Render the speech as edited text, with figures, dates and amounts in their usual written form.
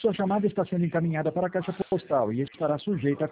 Sua chamada está sendo encaminhada para a caixa postal e estará sujeita a